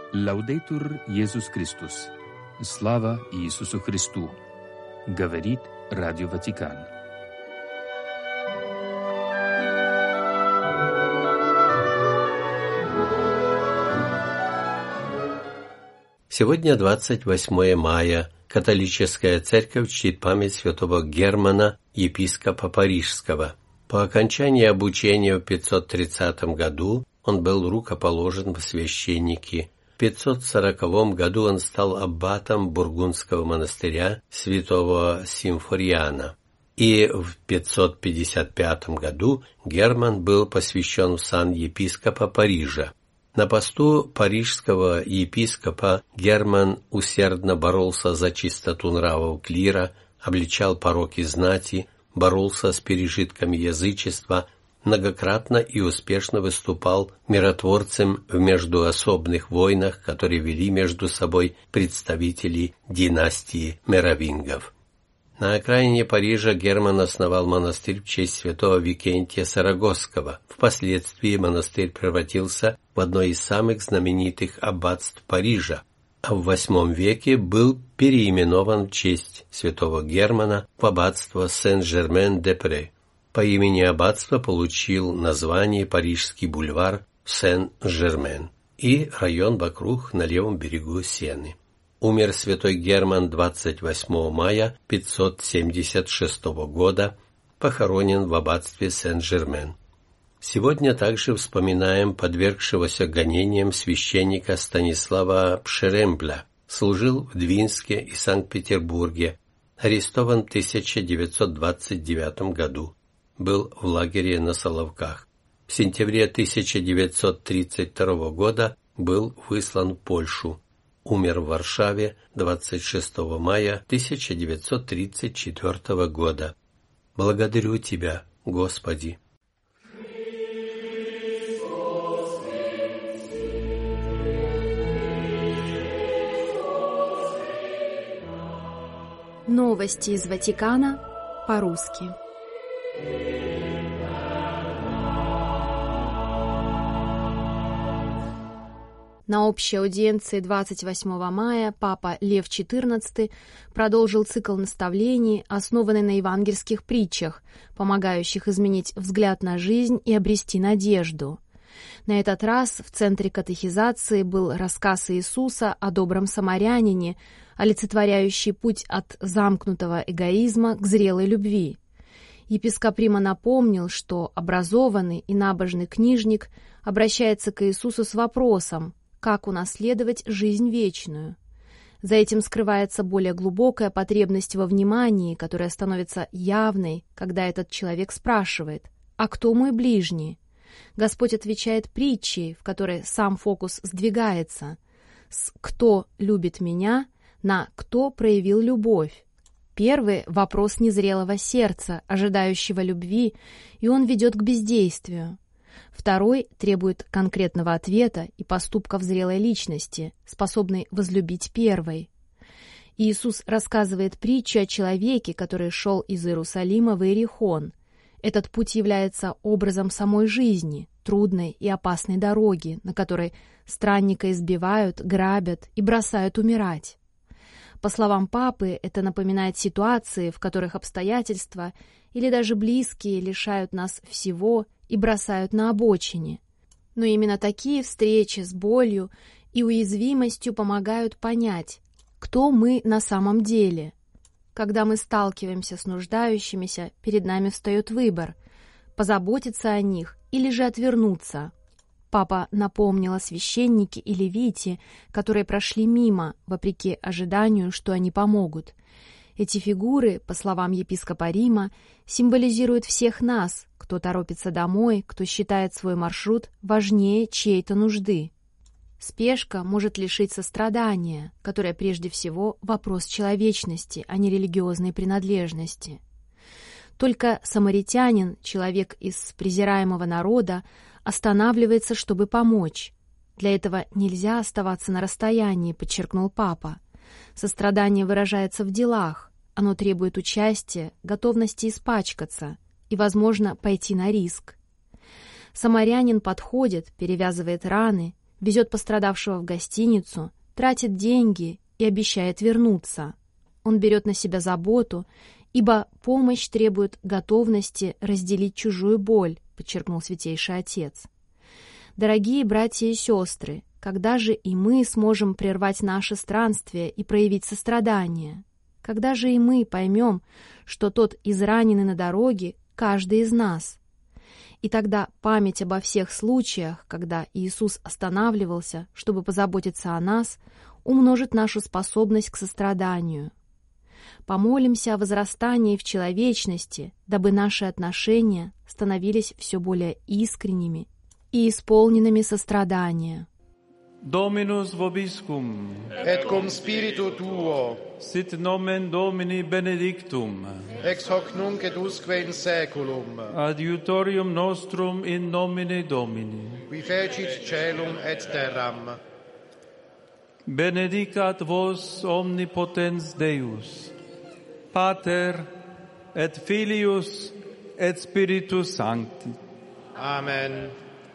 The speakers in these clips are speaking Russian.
Лаудейтур Иисус Христос. Слава Иисусу Христу. Говорит Радио Ватикан. Сегодня 28 мая. Католическая церковь чтит память святого Германа, епископа Парижского. По окончании обучения в 530 году он был рукоположен в священники. В 540 году он стал аббатом Бургундского монастыря святого Симфориана. И в 555 году Герман был посвящен в сан епископа Парижа. На посту парижского епископа Герман усердно боролся за чистоту нравов клира, обличал пороки знати, боролся с пережитками язычества, многократно и успешно выступал миротворцем в междуособных войнах, которые вели между собой представители династии Меровингов. На окраине Парижа Герман основал монастырь в честь святого Викентия Сарагосского. Впоследствии монастырь превратился в одно из самых знаменитых аббатств Парижа, а в VIII веке был переименован в честь святого Германа в аббатство Сен-Жермен-де-Пре. По имени аббатства получил название Парижский бульвар Сен-Жермен и район вокруг на левом берегу Сены. Умер святой Герман 28 мая 576 года, похоронен в аббатстве Сен-Жермен. Сегодня также вспоминаем подвергшегося гонениям священника Станислава Пшерембля, служил в Двинске и Санкт-Петербурге, арестован в 1929 году, был в лагере на Соловках. В сентябре 1932 года был выслан в Польшу. Умер в Варшаве 26 мая 1934 года. Благодарю Тебя, Господи. Новости из Ватикана по-русски. На общей аудиенции 28 мая папа Лев XIV продолжил цикл наставлений, основанный на евангельских притчах, помогающих изменить взгляд на жизнь и обрести надежду. На этот раз в центре катехизации был рассказ Иисуса о добром самарянине, олицетворяющий путь от замкнутого эгоизма к зрелой любви. Епископ Рима напомнил, что образованный и набожный книжник обращается к Иисусу с вопросом: как унаследовать жизнь вечную? За этим скрывается более глубокая потребность во внимании, которая становится явной, когда этот человек спрашивает: «А кто мой ближний?» Господь отвечает притчей, в которой сам фокус сдвигается с «кто любит меня» на «кто проявил любовь». Первый — вопрос незрелого сердца, ожидающего любви, и он ведет к бездействию. Второй требует конкретного ответа и поступков зрелой личности, способной возлюбить первой. Иисус рассказывает притчу о человеке, который шел из Иерусалима в Иерихон. Этот путь является образом самой жизни, трудной и опасной дороги, на которой странника избивают, грабят и бросают умирать. По словам папы, это напоминает ситуации, в которых обстоятельства или даже близкие лишают нас всего и бросают на обочине. Но именно такие встречи с болью и уязвимостью помогают понять, кто мы на самом деле. Когда мы сталкиваемся с нуждающимися, перед нами встает выбор – позаботиться о них или же отвернуться. Папа напомнил о священнике и левите, которые прошли мимо, вопреки ожиданию, что они помогут. Эти фигуры, по словам епископа Рима, символизируют всех нас, кто торопится домой, кто считает свой маршрут важнее чьей-то нужды. Спешка может лишить сострадания, которое прежде всего вопрос человечности, а не религиозной принадлежности. Только самаритянин, человек из презираемого народа, останавливается, чтобы помочь. Для этого нельзя оставаться на расстоянии, подчеркнул папа. Сострадание выражается в делах, оно требует участия, готовности испачкаться и, возможно, пойти на риск. Самарянин подходит, перевязывает раны, везет пострадавшего в гостиницу, тратит деньги и обещает вернуться. Он берет на себя заботу, ибо помощь требует готовности разделить чужую боль, подчеркнул Святейший Отец. Дорогие братья и сестры, когда же и мы сможем прервать наше странствие и проявить сострадание? Когда же и мы поймем, что тот израненный на дороге — каждый из нас? И тогда память обо всех случаях, когда Иисус останавливался, чтобы позаботиться о нас, умножит нашу способность к состраданию. Помолимся о возрастании в человечности, дабы наши отношения становились все более искренними и исполненными сострадания. Dominus vobiscum. Et cum spiritu tuo. Sit nomen Domini benedictum. Ex hoc nunc et usque in saeculum. Adiutorium nostrum in nomine Domini. Qui fecit caelum et terram. Benedicat vos omnipotens Deus, Pater et Filius et Spiritus Sancti. Amen.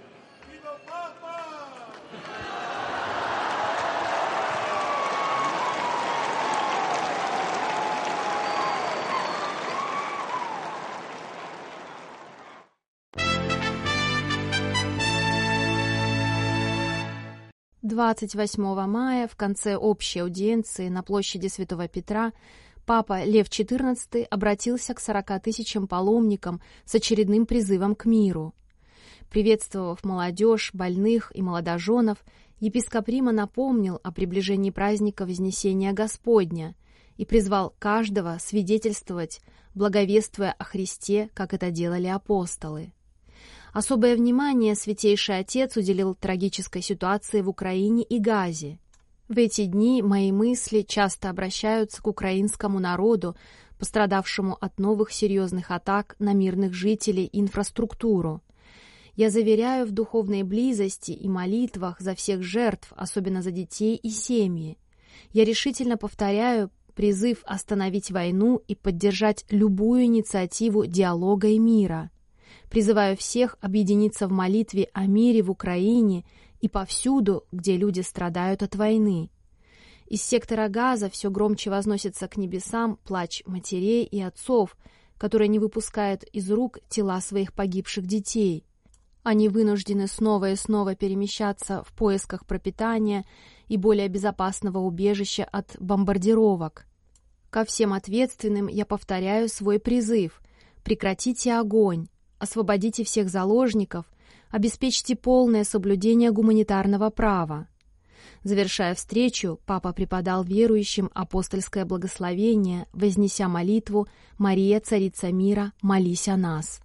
«28 мая в конце общей аудиенции на площади Святого Петра Папа Лев XIV обратился к 40 тысячам паломникам с очередным призывом к миру. Приветствовав молодежь, больных и молодоженов, епископ Рима напомнил о приближении праздника Вознесения Господня и призвал каждого свидетельствовать, благовествуя о Христе, как это делали апостолы. Особое внимание Святейший Отец уделил трагической ситуации в Украине и Газе. В эти дни мои мысли часто обращаются к украинскому народу, пострадавшему от новых серьезных атак на мирных жителей и инфраструктуру. Я заверяю в духовной близости и молитвах за всех жертв, особенно за детей и семьи. Я решительно повторяю призыв остановить войну и поддержать любую инициативу диалога и мира. Призываю всех объединиться в молитве о мире в Украине и повсюду, где люди страдают от войны. Из сектора Газа все громче возносится к небесам плач матерей и отцов, которые не выпускают из рук тела своих погибших детей. Они вынуждены снова и снова перемещаться в поисках пропитания и более безопасного убежища от бомбардировок. Ко всем ответственным я повторяю свой призыв: прекратите огонь, освободите всех заложников, обеспечьте полное соблюдение гуманитарного права. Завершая встречу, Папа преподал верующим апостольское благословение, вознеся молитву «Мария, Царица мира, молись о нас».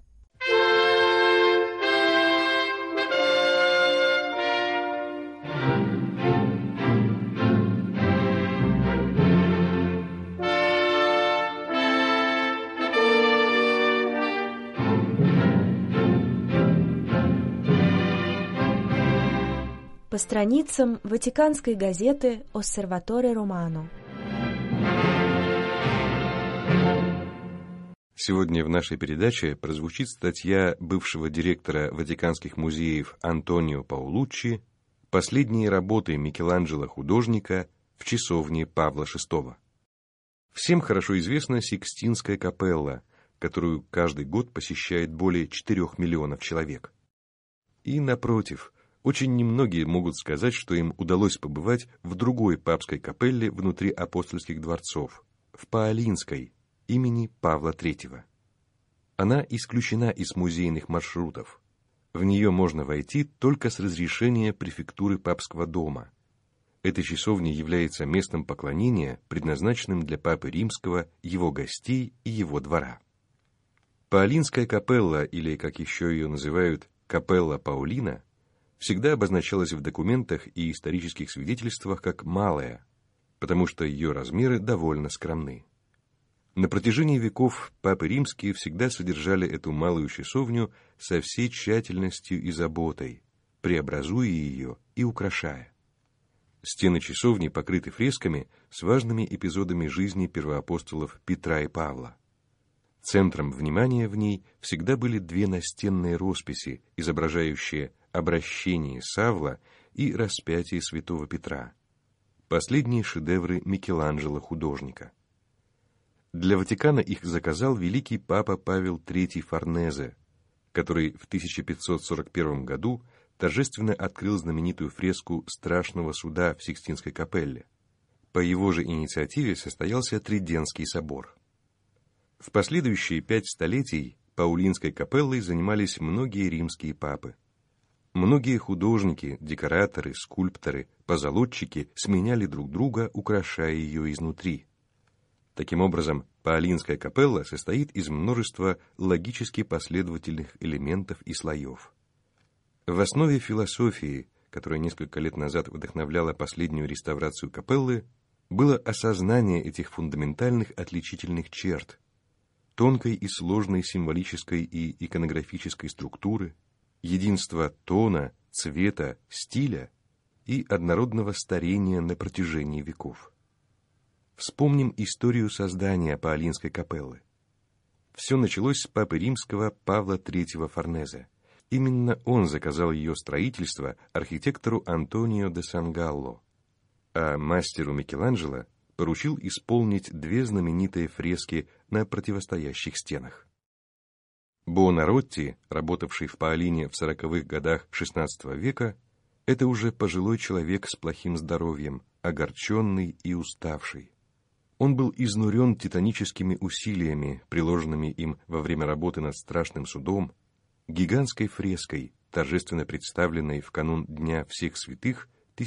По страницам ватиканской газеты «Осерваторе Романо». Сегодня в нашей передаче прозвучит статья бывшего директора Ватиканских музеев Антонио Паулуччи «Последние работы Микеланджело-художника в часовне Павла VI». Всем хорошо известна Сикстинская капелла, которую каждый год посещает более 4 миллионов человек. И, напротив, очень немногие могут сказать, что им удалось побывать в другой папской капелле внутри апостольских дворцов, в Паолинской, имени Павла III. Она исключена из музейных маршрутов. В нее можно войти только с разрешения префектуры папского дома. Эта часовня является местом поклонения, предназначенным для Папы Римского, его гостей и его двора. Паолинская капелла, или, как еще ее называют, капелла Паулина, всегда обозначалась в документах и исторических свидетельствах как «малая», потому что ее размеры довольно скромны. На протяжении веков папы римские всегда содержали эту малую часовню со всей тщательностью и заботой, преобразуя ее и украшая. Стены часовни покрыты фресками с важными эпизодами жизни первоапостолов Петра и Павла. Центром внимания в ней всегда были 2 настенные росписи, изображающие «Обращение Савла» и «Распятие святого Петра», последние шедевры Микеланджело-художника. Для Ватикана их заказал великий папа Павел III Форнезе, который в 1541 году торжественно открыл знаменитую фреску Страшного суда в Сикстинской капелле. По его же инициативе состоялся Триденский собор. В последующие 5 столетий Паулинской капеллой занимались многие римские папы. Многие художники, декораторы, скульпторы, позолотчики сменяли друг друга, украшая ее изнутри. Таким образом, Паолинская капелла состоит из множества логически последовательных элементов и слоев. В основе философии, которая несколько лет назад вдохновляла последнюю реставрацию капеллы, было осознание этих фундаментальных отличительных черт, тонкой и сложной символической и иконографической структуры, единства тона, цвета, стиля и однородного старения на протяжении веков. Вспомним историю создания Паолинской капеллы. Все началось с папы римского Павла III Форнезе. Именно он заказал ее строительство архитектору Антонио де Сангалло, а мастеру Микеланджело поручил исполнить 2 знаменитые фрески на противостоящих стенах. Буонаротти, работавший в Паолине в 40-х годах XVI века, это уже пожилой человек с плохим здоровьем, огорченный и уставший. Он был изнурен титаническими усилиями, приложенными им во время работы над Страшным судом, гигантской фреской, торжественно представленной в канун Дня всех святых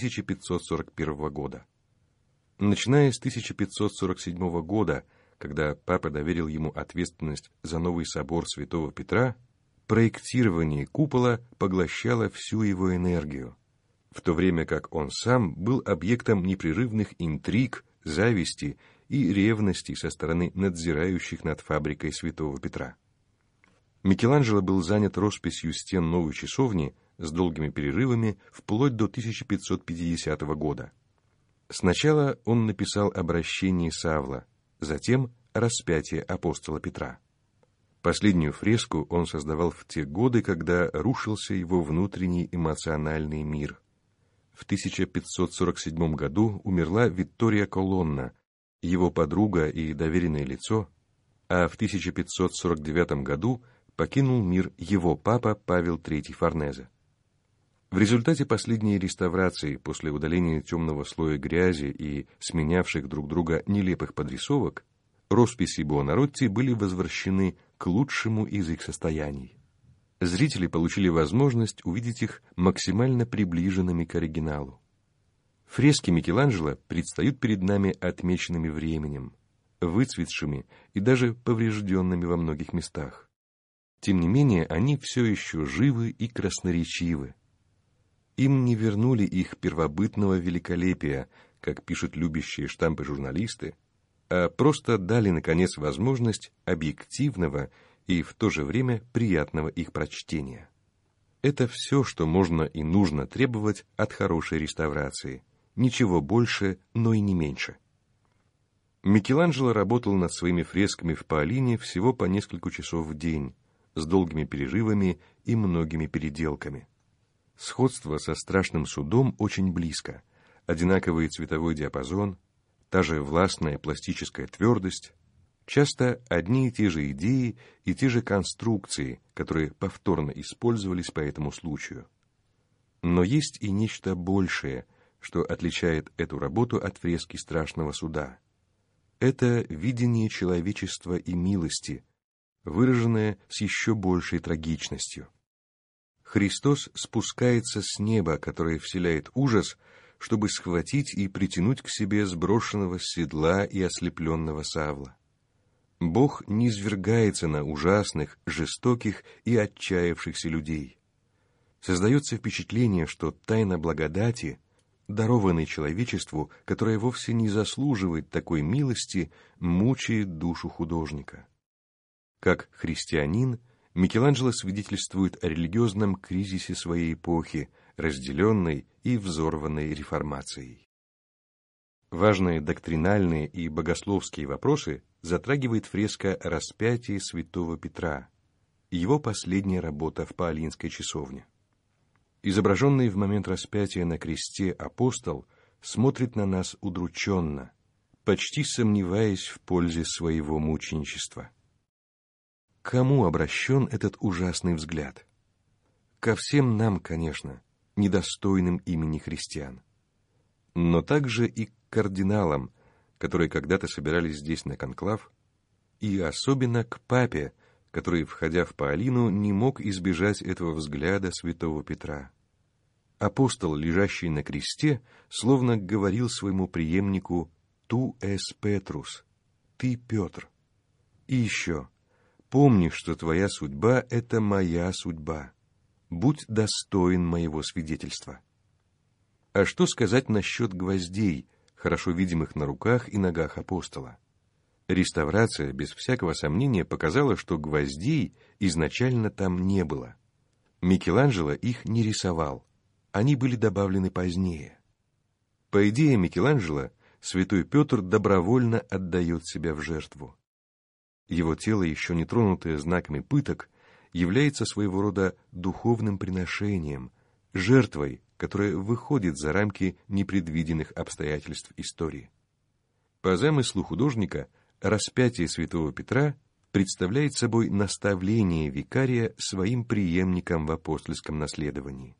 1541 года. Начиная с 1547 года, когда папа доверил ему ответственность за новый собор святого Петра, проектирование купола поглощало всю его энергию, в то время как он сам был объектом непрерывных интриг, зависти и ревности со стороны надзирающих над фабрикой святого Петра. Микеланджело был занят росписью стен новой часовни с долгими перерывами вплоть до 1550 года. Сначала он написал «Обращение Савла», затем «Распятие апостола Петра». Последнюю фреску он создавал в те годы, когда рушился его внутренний эмоциональный мир. В 1547 году умерла Виттория Колонна, его подруга и доверенное лицо, а в 1549 году покинул мир его папа Павел III Форнезе. В результате последней реставрации, после удаления темного слоя грязи и сменявших друг друга нелепых подрисовок, росписи Буонаротти были возвращены к лучшему из их состояний. Зрители получили возможность увидеть их максимально приближенными к оригиналу. Фрески Микеланджело предстают перед нами отмеченными временем, выцветшими и даже поврежденными во многих местах. Тем не менее, они все еще живы и красноречивы. Им не вернули их первобытного великолепия, как пишут любящие штампы журналисты, а просто дали, наконец, возможность объективного и в то же время приятного их прочтения. Это все, что можно и нужно требовать от хорошей реставрации. Ничего больше, но и не меньше. Микеланджело работал над своими фресками в Паолине всего по несколько часов в день, с долгими перерывами и многими переделками. Сходство со Страшным судом очень близко. Одинаковый цветовой диапазон, та же властная пластическая твердость, часто одни и те же идеи и те же конструкции, которые повторно использовались по этому случаю. Но есть и нечто большее, что отличает эту работу от фрески Страшного суда. Это видение человечества и милости, выраженное с еще большей трагичностью. Христос спускается с неба, которое вселяет ужас, чтобы схватить и притянуть к себе сброшенного с седла и ослепленного Савла. Бог низвергается на ужасных, жестоких и отчаявшихся людей. Создается впечатление, что тайна благодати, дарованной человечеству, которое вовсе не заслуживает такой милости, мучает душу художника. Как христианин, Микеланджело свидетельствует о религиозном кризисе своей эпохи, разделенной и взорванной реформацией. Важные доктринальные и богословские вопросы затрагивает фреска «Распятие святого Петра», его последняя работа в Паолинской часовне. Изображенный в момент распятия на кресте апостол смотрит на нас удрученно, почти сомневаясь в пользе своего мученичества. К кому обращен этот ужасный взгляд? Ко всем нам, конечно, недостойным имени христиан, но также и к кардиналам, которые когда-то собирались здесь на конклав, и особенно к папе, который, входя в Паолину, не мог избежать этого взгляда святого Петра. Апостол, лежащий на кресте, словно говорил своему преемнику «Ту эс Петрус», «Ты Петр». И еще «Помни, что твоя судьба — это моя судьба. Будь достоин моего свидетельства». А что сказать насчет гвоздей, хорошо видимых на руках и ногах апостола? Реставрация, без всякого сомнения, показала, что гвоздей изначально там не было. Микеланджело их не рисовал, они были добавлены позднее. По идее Микеланджело, святой Петр добровольно отдает себя в жертву. Его тело, еще не тронутое знаками пыток, является своего рода духовным приношением, жертвой, которая выходит за рамки непредвиденных обстоятельств истории. По замыслу художника, распятие святого Петра представляет собой наставление викария своим преемникам в апостольском наследовании.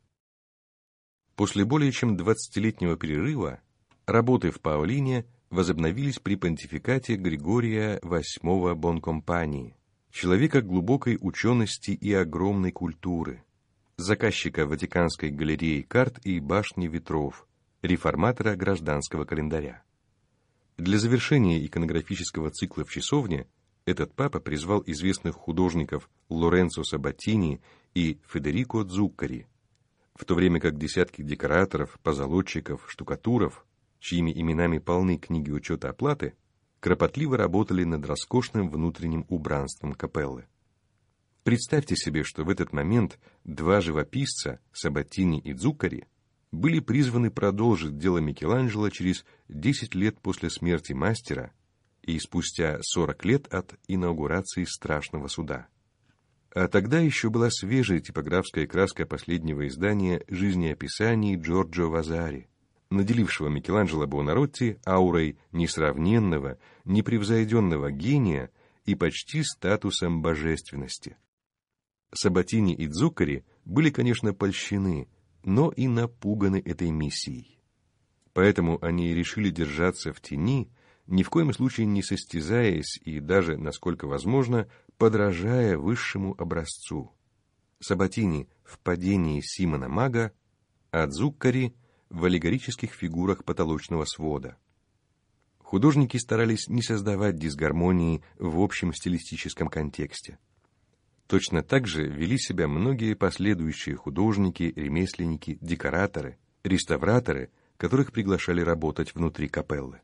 После более чем 20-летнего перерыва работы в Паолине возобновились при понтификате Григория VIII Бонкомпании, человека глубокой учености и огромной культуры, заказчика Ватиканской галереи карт и башни ветров, реформатора гражданского календаря. Для завершения иконографического цикла в часовне этот папа призвал известных художников Лоренцо Сабатини и Федерико Дзуккари, в то время как десятки декораторов, позолотчиков, штукатуров, чьими именами полны книги учета оплаты, кропотливо работали над роскошным внутренним убранством капеллы. Представьте себе, что в этот момент два живописца, Сабатини и Дзуккари, были призваны продолжить дело Микеланджело через 10 лет после смерти мастера и спустя 40 лет от инаугурации страшного суда. А тогда еще была свежая типографская краска последнего издания жизнеописаний Джорджо Вазари, наделившего Микеланджело Буонаротти аурой несравненного, непревзойденного гения и почти статусом божественности. Сабатини и Дзуккари были, конечно, польщены, но и напуганы этой миссией. Поэтому они решили держаться в тени, ни в коем случае не состязаясь и даже, насколько возможно, подражая высшему образцу. Сабатини в падении Симона Мага, а Дзуккари в аллегорических фигурах потолочного свода. Художники старались не создавать дисгармонии в общем стилистическом контексте. Точно так же вели себя многие последующие художники, ремесленники, декораторы, реставраторы, которых приглашали работать внутри капеллы.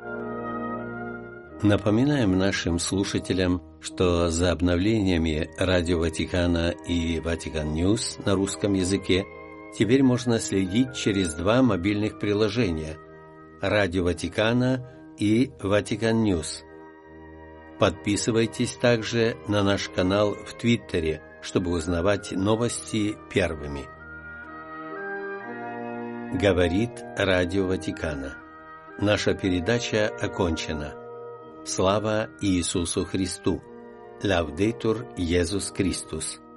Напоминаем нашим слушателям, что за обновлениями Радио Ватикана и Ватикан Ньюс на русском языке теперь можно следить через два мобильных приложения – Радио Ватикана и Ватикан Ньюс. Подписывайтесь также на наш канал в Твиттере, чтобы узнавать новости первыми. Говорит Радио Ватикана. Наша передача окончена. Слава Иисусу Христу! Лаудетур Иисус Христос!